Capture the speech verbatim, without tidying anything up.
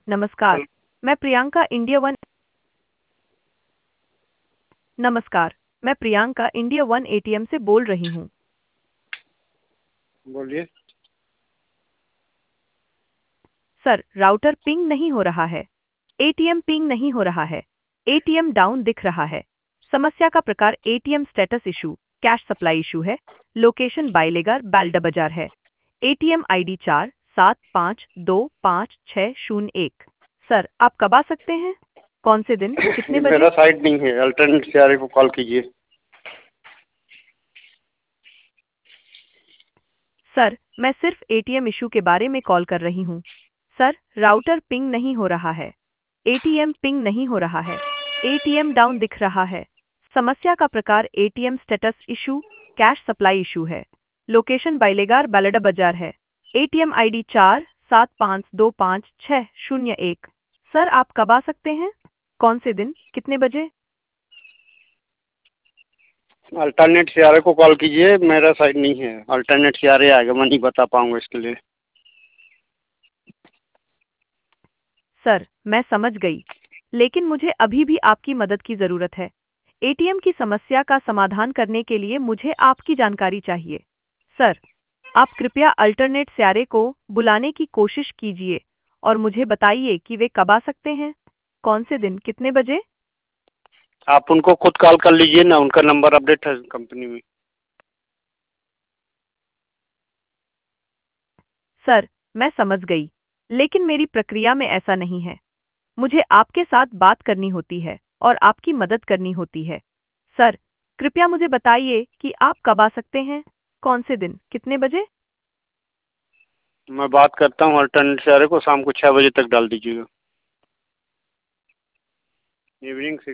नमस्कार। हेलो। मैं Priyanka India one नमस्कार। मैं प्रियंका इंडिया वन एटीएम से बोल रही हूँ। बोलिए। सर, राउटर पिंग नहीं हो रहा है। एटीएम पिंग नहीं हो रहा है। एटीएम डाउन दिख रहा है। समस्या का प्रकार ATM status issue, cash supply issue है। लोकेशन बाइलेगर बैल्डा बाजार है। एटीएम आईडी चार सात पाँच दो पाँच छः शून्य एक। सर, आप कब आ सकते हैं? कौन से दिन, कितने ये बजे? मेरा साइट नहीं है, अल्टरनेट सीआरए को कॉल कीजिए। सर, मैं सिर्फ एटीएम इशू के बारे में कॉल कर रही हूँ। सर, राउटर पिंग नहीं हो रहा है। एटीएम पिंग नहीं हो रहा है। एटीएम डाउन दिख रहा है। समस्या का प्रकार ATM status issue, cash supply issue है। लोकेशन बाइलेगार बालडा बाजार है। एटीएम आईडी चार सात पाँच दो पाँच छः शून्य एक। सर, आप कब आ सकते हैं? कौन से दिन, कितने बजे? अल्टरनेट सीआरए को कॉल कीजिए, मेरा साइट नहीं है। अल्टरनेट सीआरए आएगा, मैं नहीं बता पाऊंगा इसके लिए। सर, मैं समझ गई, लेकिन मुझे अभी भी आपकी मदद की जरूरत है। एटीएम की समस्या का समाधान करने के लिए मुझे आपकी जानकारी चाहिए। सर, आप कृपया अल्टरनेट स्यारे को बुलाने की कोशिश कीजिए और मुझे बताइए कि वे कब आ सकते हैं, कौन से दिन, कितने बजे? आप उनको खुद कॉल कर लीजिए ना, उनका नंबर अपडेट है कंपनी में। सर, मैं समझ गई, लेकिन मेरी प्रक्रिया में ऐसा नहीं है। मुझे आपके साथ बात करनी होती है और आपकी मदद करनी होती है। सर, कृपया मुझे बताइए कि आप कब आ सकते हैं, कौन से दिन, कितने बजे? मैं बात करता हूँ अल्टरनेट सीआरए को, शाम को छः बजे तक डाल दीजिएगा। इवनिंग से